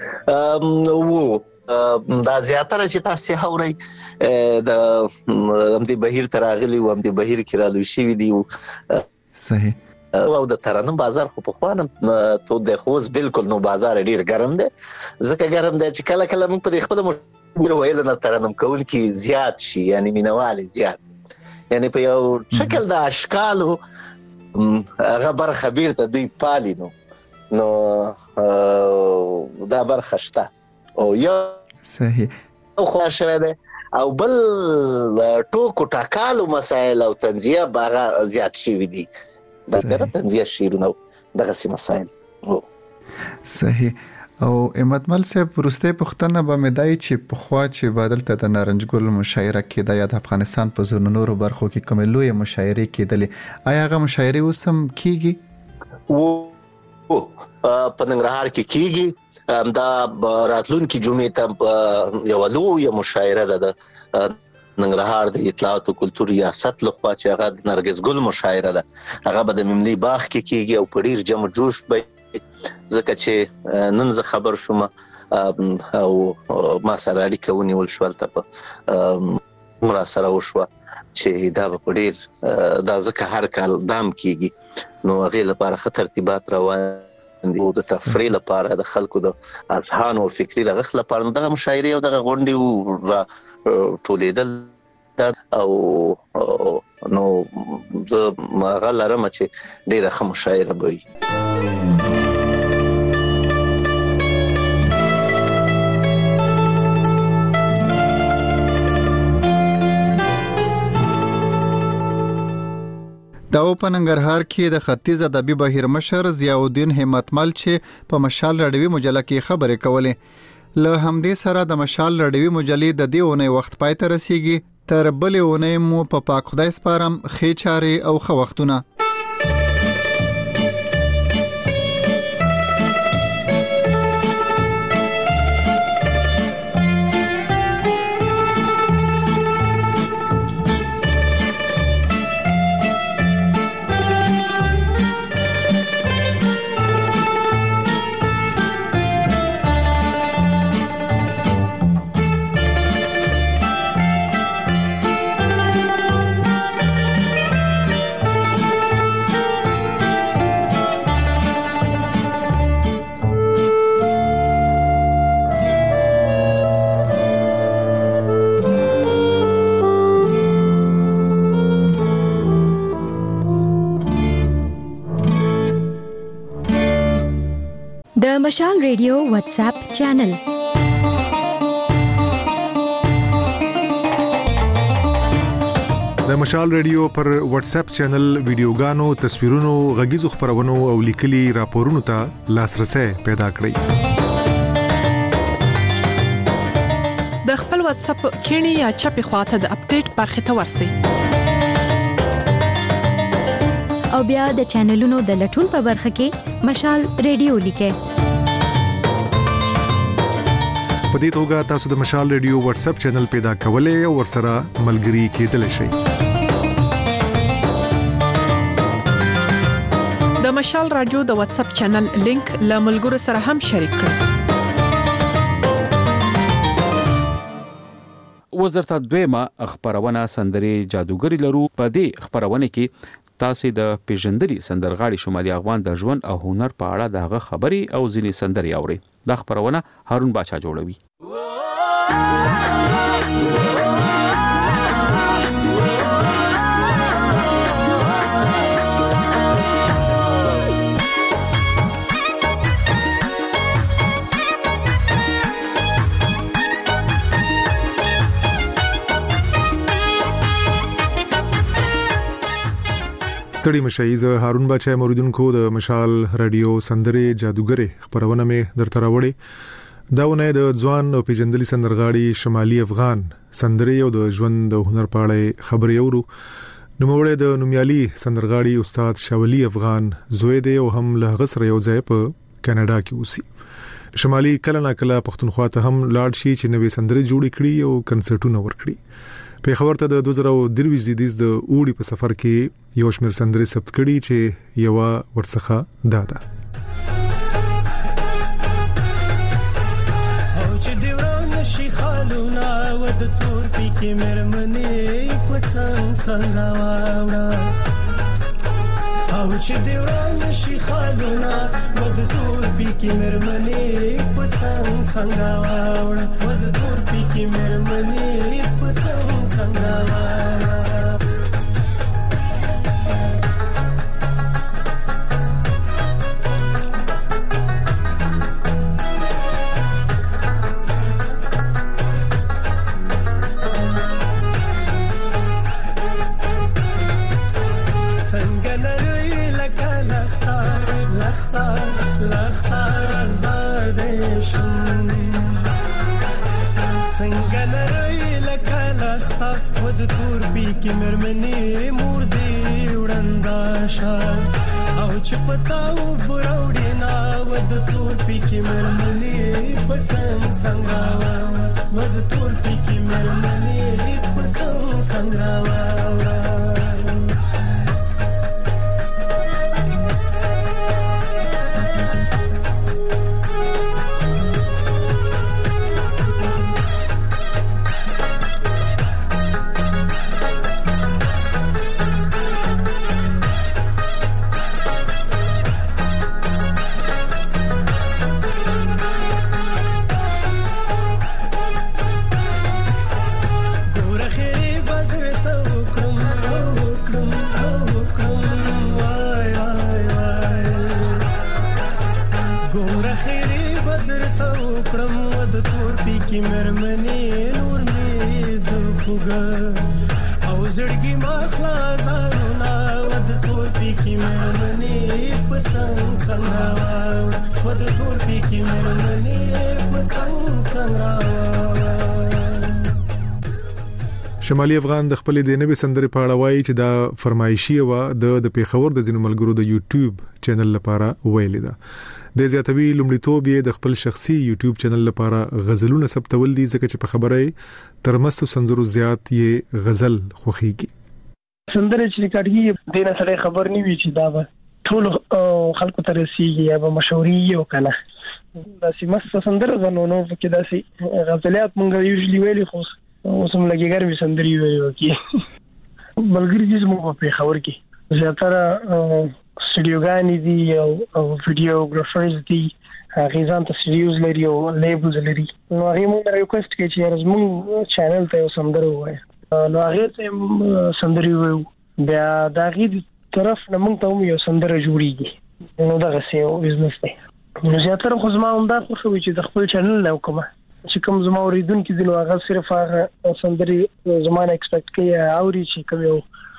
دا زیاتره چې تاسو هوري د همدې بهیر تراغلی و همدې بهیر کې رالو شي وی دی صحیح او د ترنم بازار خو په خوانم ته د خوز بالکل نو بازار ډیر ګرم دی ځکه ګرم دی چې کله کله موږ په خپل ویل نه ترنم کول کې زیات شي یعنی مینوالي زیات یعنی په یو شکل د اشکالو هغه برخه بیرته دوی پالینو نو دا برخه شته او یا صحیح او خوښه ده او بل ټوکو ټاکالو مسائل او تنزیه باغ زیات شي دي دا تنزیه شیرونه دغه سي مسائل صحیح او احمد مل صاحب پرسته پښتنه به مدای چې په خوا چې بدل ته د نارنج ګل مشاعره کې د یاد افغانستان په زونو نورو برخو کې کومه لوی مشاعره کېدلې آیا هغه مشاعره وسم کیږي په ننګرهار کې کیږي دا راتلونکي جمعې ته یو لوی مشاعره ده ننګرهار د اطلاعات او کلتور ریاست لخوا چې هغه د نرګس ګل مشاعره ده هغه به د مملي باغ کې کیږي او په ډیر جمع جوش به ځکه چې نن زه خبر شوم او ما سره اړیکه ونیول شو ته مراسله وشوه چې دا په ډیر دا ځکه هر کال دام کیږي نو هغه لپاره خطر ترتیبات روان دي د تفریح لپاره د خلکو د اذهان او فکری رغښت لپاره دغه مشاعره او دغه غونډې ټولیدل او نو زه غلرم چې ډیره ښه مشاعره به وي دا په ننګرهار کې د ختیځ ادبي بهیر مشر ضیاء الدین همتمل چې په مشال رډوي مجله کې خبرې کولې له همدې سره د مشال رډوي مجلې د دې اونۍ وخت پای ته رسیږي تر بلې اونۍ مو په پاک خدای سپارم ښې چارې او ښه وختونه د مشال ریډیو واتس اپ چینل د مشال ریډیو پر واتس اپ چینل ویډیوګانو تصویرونو غږیزو خبرونو او لیکلي راپورونو ته لاسرسي پیدا کړئ د خپل واتس اپ کینی یا چپی خواته د اپډیټ برخه ته ورسئ او بیا د چینلونو د لټون په برخه کې مشال ریډیو لیکئ په دې توګه تاسو د مشال ریډیو واتس اپ چینل پیدا کولای او ورسره ملګري کېدلی شئ د مشال رادیو د واتس اپ چینل لینک له ملګرو سره هم شریک کړئ وزارت دویمه خبرونه سندري جادوګری لرو په دې خبرونه کې تاسو د پیژندري سندرغاړي شمالي افغان د ژوند او هنر په اړه دغه خبري او ځینې سندري اوري دا خبرونه هارون باچا جوړوي ستړي مشي زه هارون بچا موریدونکو د مشال رادیو سندره جادوګره خبرونه مې درته راوړې داونه د ځوان او پیجندلي سندرغاړي شمالي افغان سندره او د ژوند د هنر په اړه خبرې اورو نوموړی د نومیالي سندرغاړي استاد شاولي افغان زوی دی او هم له غسر یو ځای په کاناډا کې اوسي شمالي کله ناکله پښتونخوا ته هم لاړ شي چې نوې سندرې جوړې کړي او کنسرټونه ورکړي په خبر ته د 2023 زیدیز د اوړي په سفر کې یو شمېر سندرې ثبت کړي چې یو ورڅخه دادا او چې دیوران شي خالونه ود تور پی کې مرمنې پڅنګ څنګه واوړه او چې دیوران شي خالونه ود تور پی کې مرمنې پڅنګ څنګه واوړه ود تور پی کې مرمنې پڅنګ څنګه واوړه لختار زار دیشم څنګه لري لکه لخته ود تور پی کې مرمنې مور دی وړنداشا او چې پتاو بروډې نا ود تور پی کې مرمنې پسنګ څنګه ود تور پی کې مرمنې پسنګ څنګه شمالي افغان د خپل د نوې سندرې په اړه وایي چې دا فرمایشي و د پیښور د ځینو ملګرو د یوټیوب چینل لپاره ویلې ده د زیاتوي لومړیتوب یې د خپل شخصي یوټیوب چینل لپاره غزلونه ثبتول دي ځکه چې په خبره تر مستو سندرو زیات یې غزل خوخيږي سندره چې کاټي د نه سره خبر نه وی چې دا ټول خلکو ته رسیږي یا به مشهوري یو کنه دا سیمه سندره زنونو کې دا سي غزلات مونږ یوزلی ویلي خو اوسم لګي ګرمي سندري ویو کی بلګری چې موږ په خبر کې زیاتره سټډیوګانی دي او ویډیوګرافرز دي هغه ځان ته سټډیوز لري او لیبلز لري نو هغه موږ ریکوست کوي چې زموږ چینل ته سندره وایي نو هغه ته سندري ویو بیا دا غي طرف نه موږ ته یو سندره جوړیږي نو دا غسیو بزنس دی نو زیاتره خو زما هم دا خوښوي چې د خپل چینل نه وکم چې کوم زما اوریدونکو دي نو هغه صرف هغه سندري زمانه ایکسپیکټ کوي اوري چې کوم یو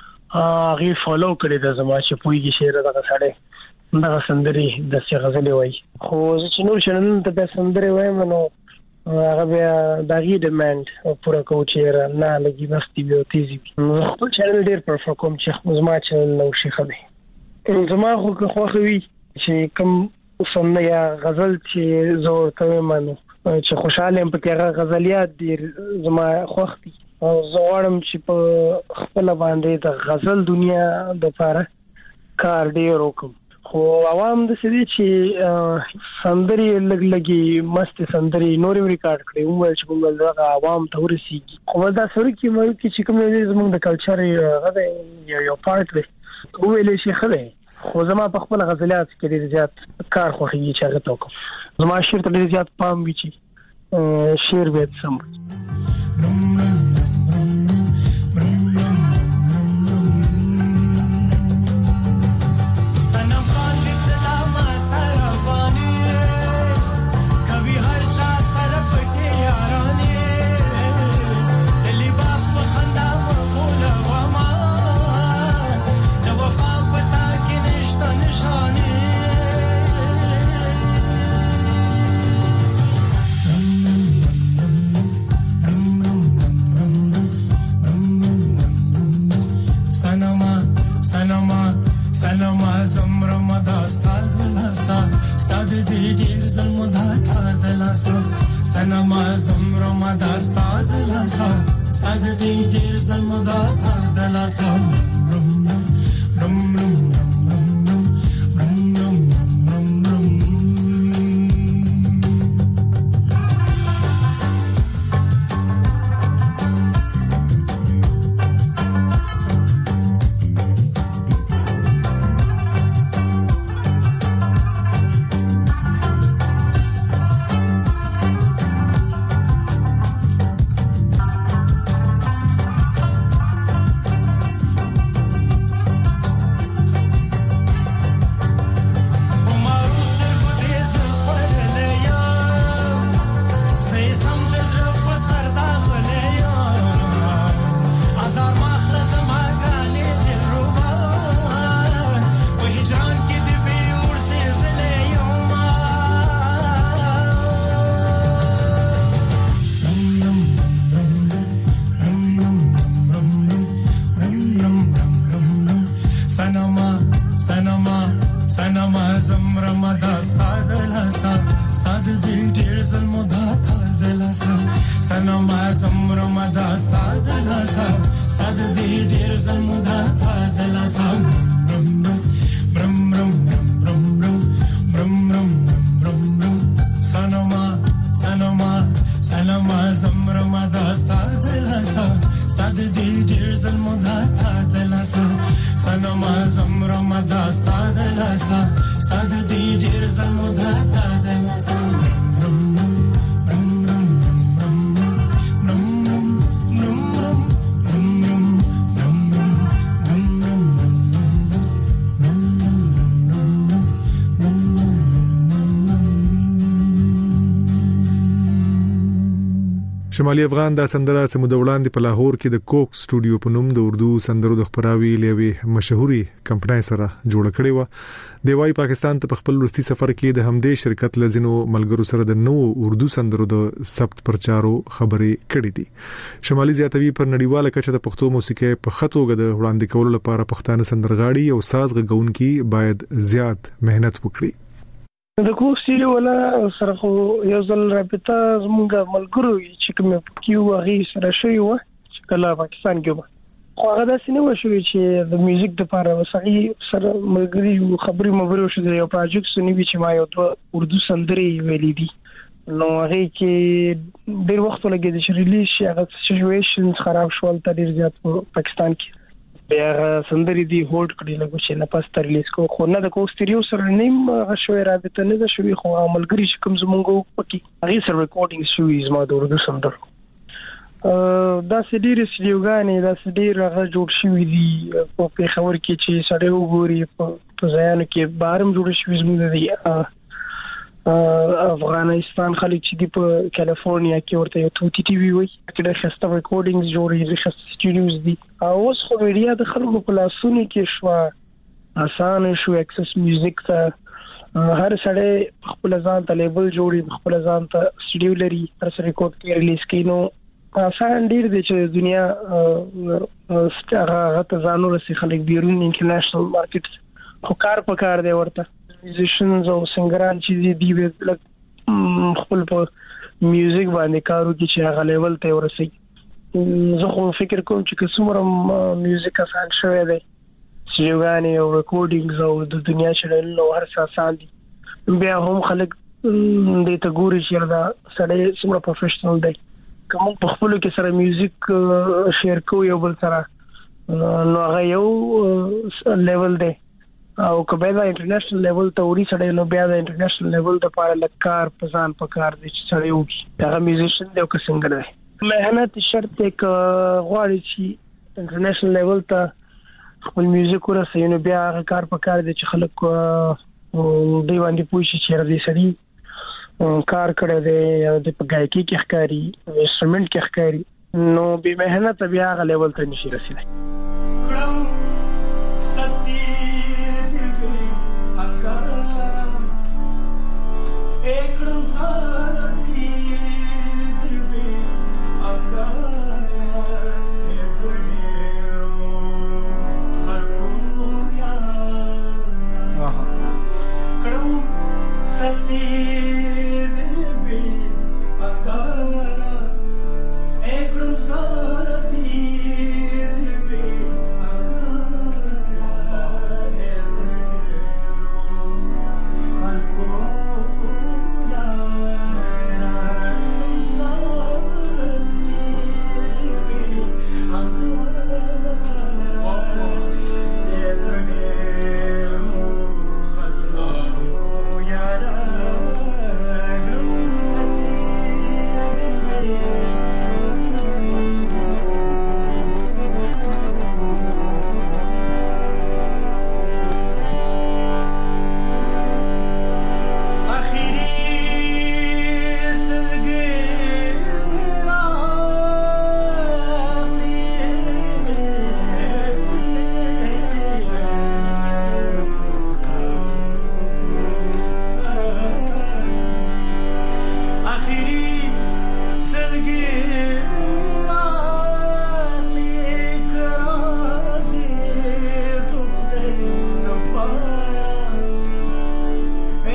هغه فالو کړي د زما چې پویږي شعر دغه سړی دغه سندري د څه غزل وای خو چې نور چینل ته د سندري وایم نو هغه بیا دغه ډیماند پورا کوچ یې نه لګي بس دی یو تیزی خپل چینل ډیر پرفورم کوم چې زما چینل نو شي خبي زما خو خوښوي چې کوم فن یا غزل چې زور کوي مانو چې خوشاله هم پکې غزلیات دي زما خوښ دي او زوړم چې په خپل باندې د غزل دنیا د لپاره کار ډیر وکم خو عوام د سړي چې سندري لګي مست سندري نورم ریکارډ کړي موږ چې موږ د عوام ته ورسیږي خو دا سره چې کوم زموږ د کلچر یو پارت دی ویلې شي خله خو زما په خپل غزلات کې ډیر زیات کار خوښي چې هغه توکم زما شعر ته ډیر زیات پام وی چې شعر به سم But زمرم دا ستاد لاسا ستاد دی ډیر ظلم دا تا لاسا سنما زمرم دا ستاد لاسا ستاد دی ډیر ظلم دا تا لاسا رم رم رم شمالي افغان دا سندره سمو د وړاندې په لاهور کې د کوک سټوډیو په نوم د اردو سندرو د خبراوي لوي مشهوري کمپنۍ سره جوړ کړي و دی وايي پاکستان ته په خپل وروستي سفر کې د همدې شرکت لزینو ملګرو سره د نو اردو سندرو د ثبت پرچارو خبرې کړې دي شمالي زیاتوي پر نړیواله کچه د پښتو موسیقي په خطوګه د وړاندې کولو لپاره پښتانه سندرغاړي او ساز غږونکي باید زیات مهنت وکړي د کوک سټوډیو ولا سره خو یو ځل رابطه زموږ ملګرو چې کوم کیو هغه سره شوی و چې کله پاکستان کې خو هغه داسې نه و شوی چې د میوزیک د لپاره وسعي سره ملګری خبرې مبرو شو یو پروجیکټ سنوي چې ما یو اردو سندرې ویلې دي نو هغه کې ډېر وخت لګیږي چې ریلیز شي هغه سچويشنز خراب شول ته ډېر زیات پاکستان کې بیا سندرې دی هولډ کړی لګو چې نه پاس تر ریلیز کو خو نه د کوک سټوډیو سره نیم غشوي رابطه نه ده شوی خو عملګری چې کوم زمونږ پکې هغه سره ریکارډینګ شوی زما د اردو سندر دا سړي سټوډیوګانې دا سړي هغه جوړ شوی دی په خبر کې چې سړی وګوري په ځایانو کې بارم جوړ شوی زموږ دی افغانستان خلک چې دی په کالیفورنیا کې ورته یو توتی ټي وي وي چې د خسته ریکارډینګز جوړي د خسته سټوډیوز دي اوس خو میډیا د خلکو په لاسونو کې شو آسان شو اکسس میوزیک ته هر سړی خپل ځان ته لیبل جوړي خپل ځان ته سټوډیو لري هر څه ریکارډ کوي ریلیز کوي نو آسان ډیر دی چې دنیا هغه ته ځانو رسي خلک بیرون انټرنیشنل مارکیټ خو کار په کار دی ورته میوزیشنز او سنگران چې دی خپل په میوزیک باندې کارو کې چې هغه لیول ته ورسي زه خو فکر کوم چې څومره میوزیک آسان شوی دی سیوګانی او ریکارډینګز او د دنیا چلل نو هر څه آسان دي بیا هم خلک دې ته ګوري چې دا سړی څومره پروفیشنل دی کوم په خپل کې سره میوزیک شیر کوي یو بل سره نو هغه یو لیول دی او کبه دا انټرنیشنل لیول ته وری سړی نو بیا دا انټرنیشنل لیول ته لپاره لکار پسان پکار دي چې سړی وي هغه میوزیشن دی او که سنگر دی مهنت شرط یک غواړي چې انټرنیشنل لیول ته خپل میوزیک ورسوي نو بیا هغه کار پکار دي چې خلک دی باندې پوښي چې دې سړی کار کړی دی د پګایکی کې ښکاری انسټرومنټ کې ښکاری نو به مهنت بیا هغه لیول ته نشي رسیدای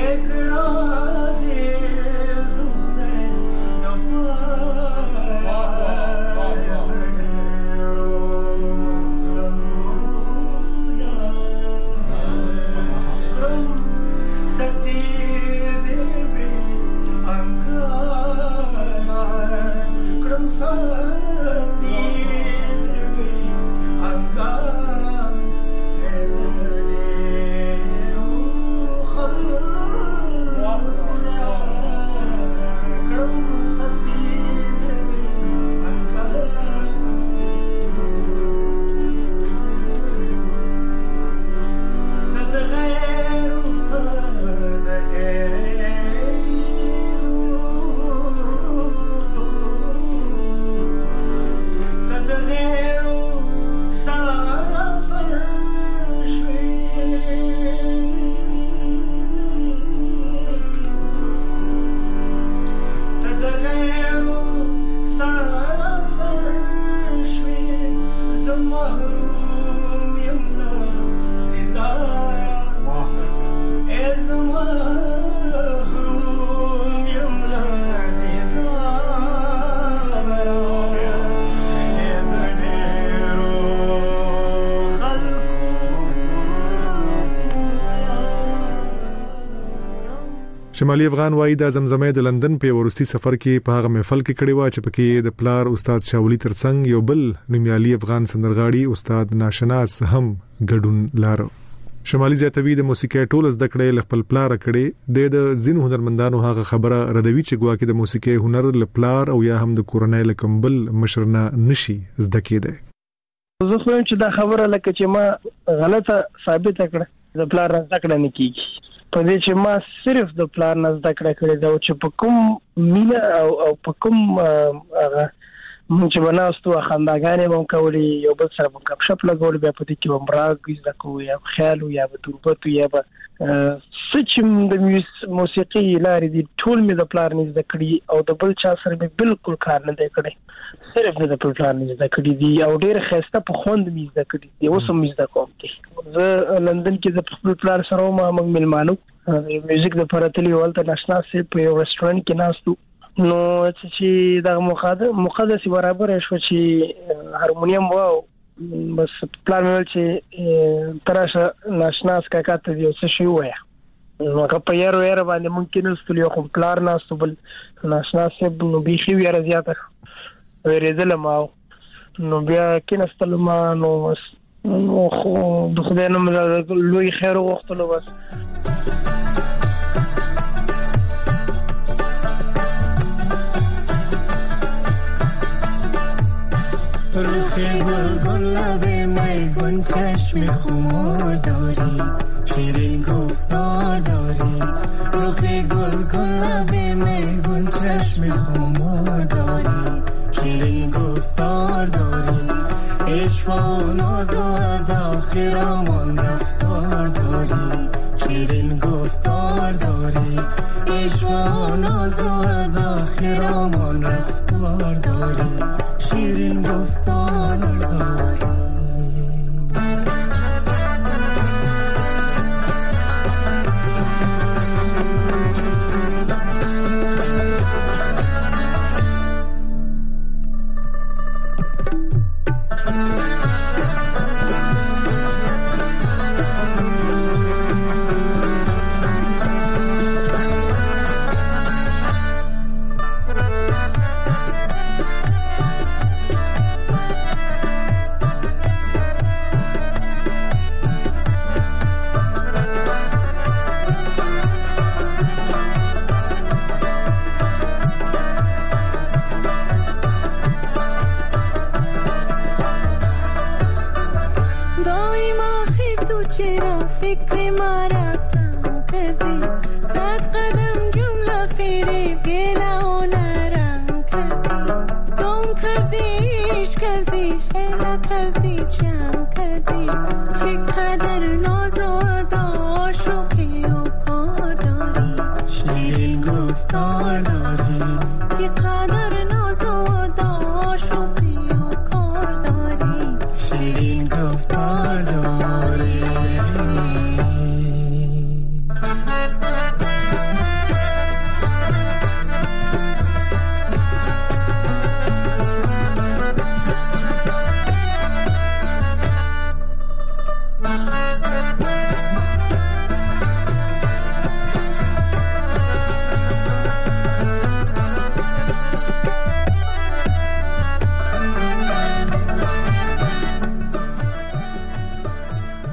شمالي افغان وایي د زمزمې د لندن په ورستي سفر کې په هغه محفل کې کړي و چې پکې د پلار استاد شاولي ترڅنګ یو بل نومیالي افغان سندرغاړي استاد ناشناس هم ګډون لاره. شمالي زیاتوي د موسیقي ټول زده کړې خپل پلار کړي د ځینو هنرمندانو هغه خبره ردوي چې ګواکې د موسیقي هنر لپلار او یا هم د کورنۍ لکمبل مشرنا نشي زده کېده. زه خو چې دا خبره لکه چې ما غلطه ثابت کړه د پلار زده کړه نه کیږي په دې چې ما صرف د پلان نه زده کړه کړې دا چې په کوم مینا او په کوم هغه مونږ بناستو خنداګانې مونږ کولې یو بل سره مونږ کپ شپ لګول بیا په دې کې ومراګ زده کوو یا خیال یا به توربت یا به سچم د موسیقي لارې دي ټول مې د پلان نه زده کړې او د بل چا سره مې بالکل کار نه دی کړی صرف د پلان نه زده کړې دي او ډېر خسته په خوند مې زده کړې دي اوس هم زده کوم زه لندن کې د خپل پلان سره موږ ملمانو میوزیک د پراتلی ولته ناشنا سي په یو رستورانت کې ناستو نو چې دا مقدس برابر شو چې هارمونیم واو بس پلان ویل چې تراشه ناشناس کا کاته دی څه شي وایا نو که په یارو باندې ممکن استل یو خپل پلان ناستو بل ناشناس نو بيخي ویره زیاته ورېدل ما نو بیا کینستل ما نو خو د خدای نوم لوی خیر وغوښتلو بس روخ گل گلابه میگون چشم خمار داری شیرین گفتار داری روخ گل گلابه میگون چشم خمار داری شیرین گفتار داری عشق و ناز و ادا خیرامون رفتار داری شیرین گفتار داری عشق و ناز و ادا خیرامون رفتار داری شیرین گفتار داری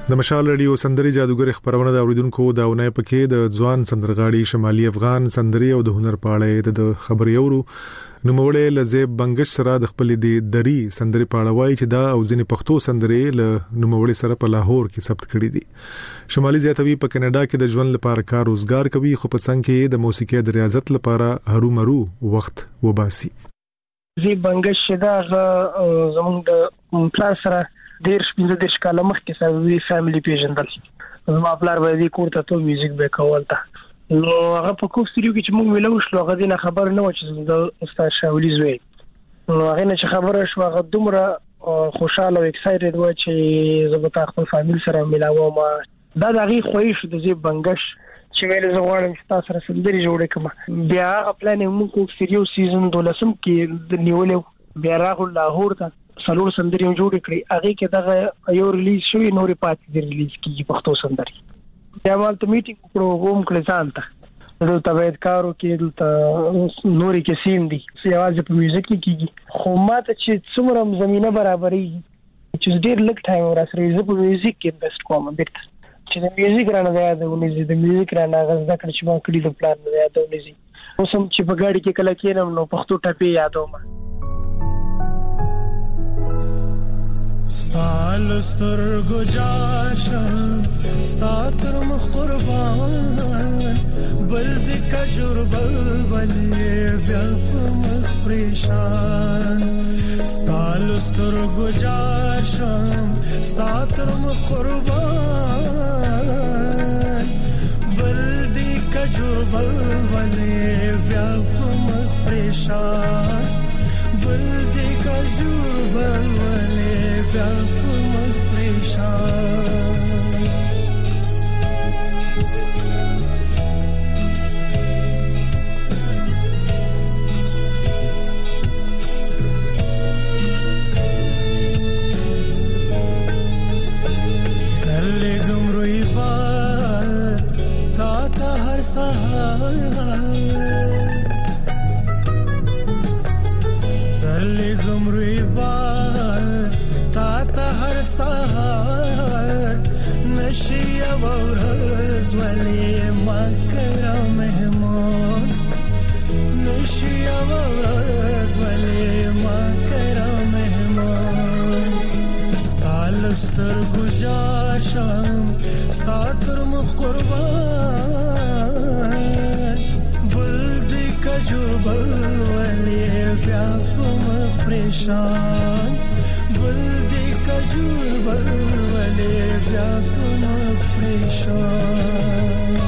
د مشال رادیو سندري جادوګر خبرونه د اوریدونکو دا ونه پکې د ځوان سندرغاړي شمالي افغان سندري او د هنر په اړه د خبري اورو نوموړی لزیب بنگش سره د خپل د دری سندري په اړه وایي چې دا او ځینې پښتو سندري له نوموړی سره په لاهور کې ثبت کړي دي. شمالي زیاتوي په کینیډا کې د ژوند لپاره کار روزګار کوي خو په څنګ کې د موسیقي د ریاضت لپاره هرومرو وخت وباسي. زیب بنگش دا زموږ د پلار سره ډیر شپږ کاله مخکې سره فیملی پیژندل. زما پلار باندې کوړه ته میوزیک به کول تا نو هغه په کوم سټډیو کې چې موږ ویلو شو هغه دینه خبر نه و چې د استاد شاولی زوی نو هغه نه چې خبره شو هغه دومره خوشاله او ایکسایټډ و چې زه په خپل فامیل سره ملاوم دا دغه خوښ شو د زیب بنگش چې ویل زه غواړم چې تاسو سره سندري جوړ کړم. بیا هغه پلان موږ کوم سټډیو سیزن 12 کې نیولې بیا راغلو لاهور ته سلور سندري جوړ کړی هغه کې دغه یو ریلیز شوی نورې پاتې دی ریلیز کیږي پښتو سندري. بیا مال ته میټینګ وکړو کوم کله ځانته دلته باید کارو کې دلته نورې کې سیم دي سیاواز په میوزیک کې کیږي خو ماته چې څومره زمينه برابرې چې ډېر لږ ټایم ورسره زه په میوزیک کې انویسټ کوم بیرته چې د میوزیک رانه یادونه د میوزیک رانه غزدا کړ چې ما کړی د پلان نه یادونه زی اوسم چې په ګاډي کې کله کېنم نو پښتو ټاپي یادوم. ستال سترګو جاشم ستاتر مخ قربان بل د کجور بلبلې بیا په مخ پریشان ستال سترګو جاشم ستاتر مخ قربان بل د کجور بلبلې بیا په مخ پریشان بل د کجور بلبلې بیا په مخ پریشان کرلې ګمروي بار تا ته هر سهار کرلې ګمروي بار تا ته هر سهار نشي ورځ ولې ما کړه مهمان نشي ورځ ولې ما کړه مهمان ستال سترګو جاشم ستاتر مخ قربان بل د کجور بل ولې بیا په مخ پریشان بل د کجور بل ولې بیا په مخ پریشان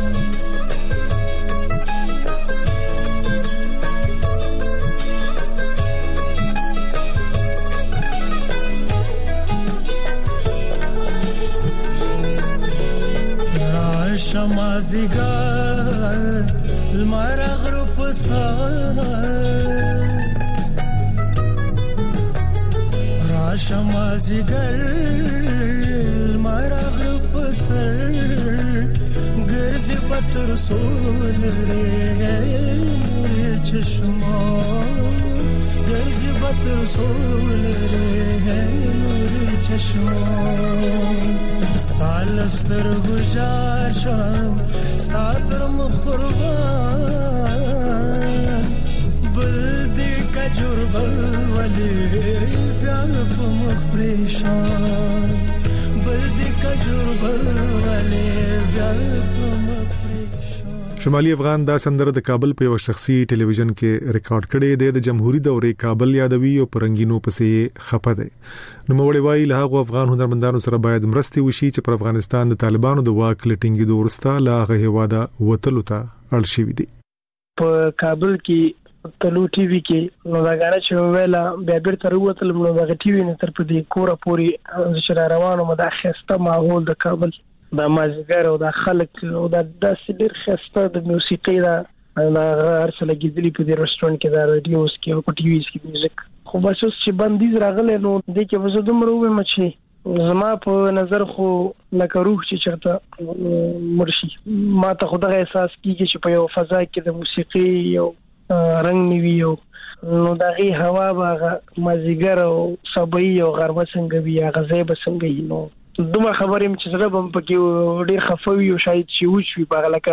شمازیګر لمر غروب سار را شمازیګر لمر غروب سار ګرځي پتر سول ری نور چشمه ګرځي پتر سول ری نور چشمه ستال سترګو جاشم ستاتر مخ قربان بل د کجور بل ولې بیا په مخ پریشان بل د کجور بل ولې بیا په مخ پریشان. شمالي افغان دا سندره د کابل په یو شخصي ټلویزیون کې ریکارډ کړي د جمهوریت دورې کابل یادوي او پرنګینو پسې خپه ده. نو موږ وایي له هغه افغان هنرمندانو سره باید مرستې وشي چې پر افغانستان د طالبانو د واک لټینګي دورسته لا هغه هواده وتلو ته اړ شوی دي. په کابل کې تلو ټي وي کې نو دا غاړه چې ویلا بیا بیرته وروتل نو دا ټي وي نه تر په دې کوره پوری چې روانو مداخسته ماحول د کابل د مازیګر او د خلک او د داسې ډېر خسته د موسیقي دا هر څه لګیدلی په دې ریسټورانټ کې دا رادیوس کې او په ټي وي کې میوزیک خو بس چې بندیز راغله نو د کې وزه دومره وې مچې زما په نظر خو لکه روح چې چرته مرشي ما ته خدای احساس کیږي چې په یو فضا کې د موسیقي یو رنگ نیوي نو دغه هوا باغ مازیګر او صبحي او غرمه څنګه وي هغه ځای به څنګه نو دومره خبرې چې سره به پکې ډېر خفوي او شاید چې وشوي په لکه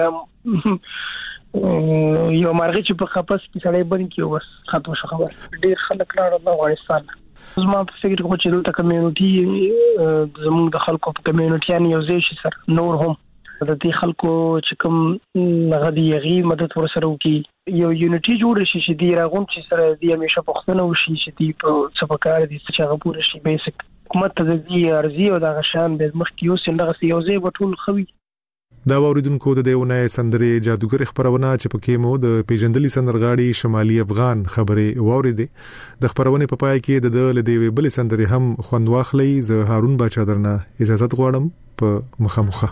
یو مرغه چې په قفس کې سړی بند کیو بس ختم شو خبر. ډېر خلک لاړ د افغانستان. زما په فکر کې چې دلته کمیونټي زموږ د خلکو په کمیونټي یو ځای شي سره نور هم د دې خلکو چې کوم غدي یغي مدد ورسره وکي یو یونټي جوړ شي چې دی راغون چې سره دی همیشه پښتنه وشي چې دی په سپکار دي چې هغه پوره شي بیسیک حکومت ته د ارزي او د غشان به مخکې یو سندغه یو ځای وټول خوي. دا اوریدونکو د دیونه سندرې جادوګر خبرونه چې پکې مو د پیژندلي سندرغاړي شمالي افغان خبرې واوریدې. د خبرونه په پای کې د لدی بل سندرې هم خوند واخلې. زه هارون باچا درنه اجازه غواړم په مخامخه.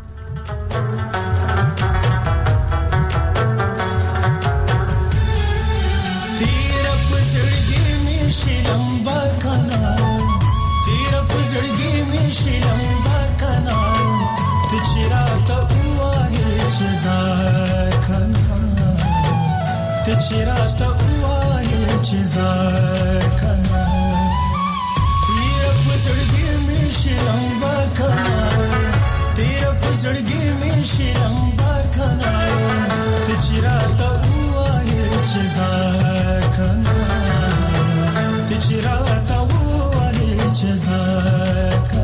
چراته وایې چې زکنا تیر پسړګي مې شلمبا کنا تیر پسړګي مې شلمبا کنا ته چراته وایې چې زکنا ته چراته وایې چې زکنا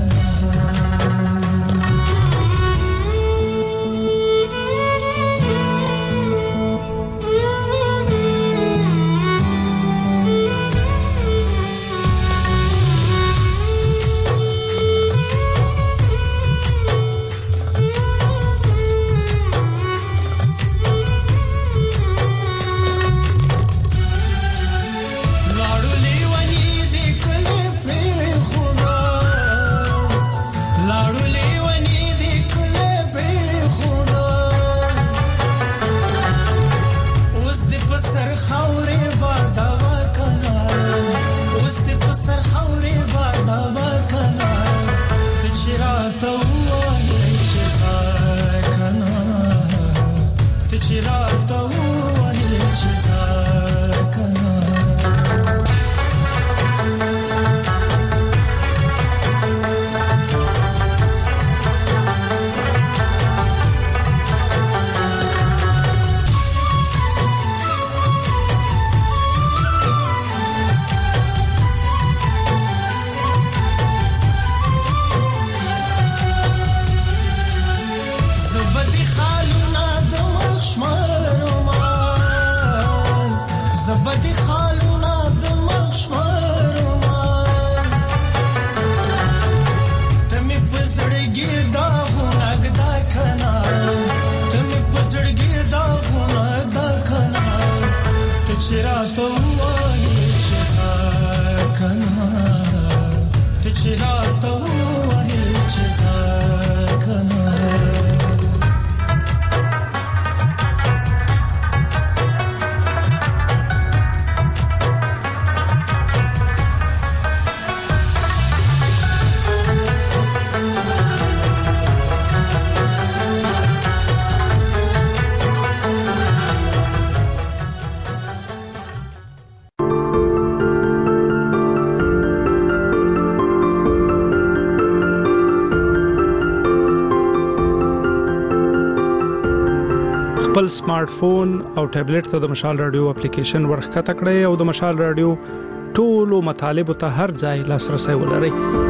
خپل سمارټ فون او ټابلیټ ته د مشال رادیو اپلیکیشن ورخکته کړئ او د مشال رادیو ټولو مطالب ته هر ځای لاسرسي ولرئ.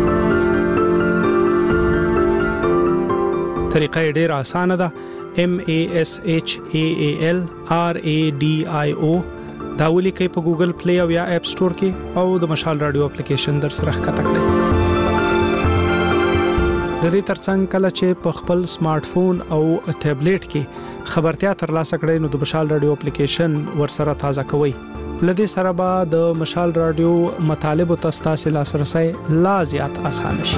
طریقه ډېره اسانه ده. MASHAALRADIO دا ولیکئ په ګوګل پلی او یا اپ سٹور کې او د مشال رادیو اپلیکیشن در سره ښکته کړئ. د دې ترڅنګ کله چې په خپل سمارټ فون او ټابلیټ کې خبرتیا ترلاسه کړئ نو د مشال رادیو اپلیکیشن ورسره تازه کوئ. لدې سره به د مشال رادیو مطالب او تاسو لاسرسي لا زیات اسانه شي.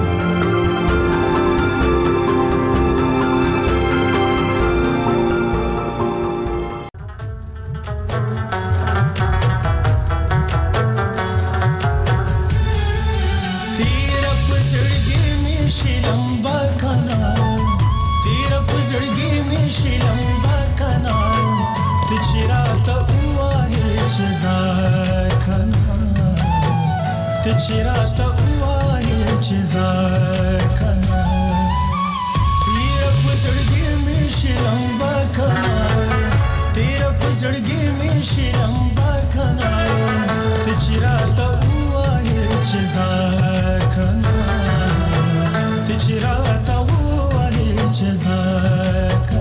چراته وایې چې زکنا پزړګي مې شرم باکنا ته چیرته وایې چې ځکنا ته چیرته وایې چې ځکنا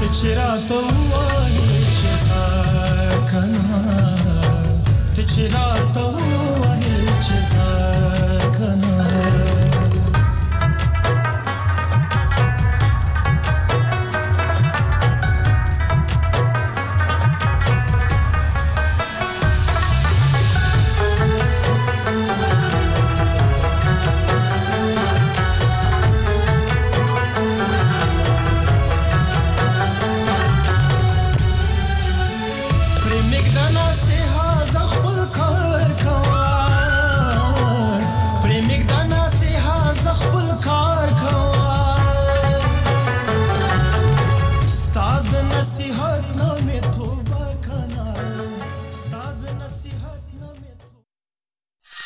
چرا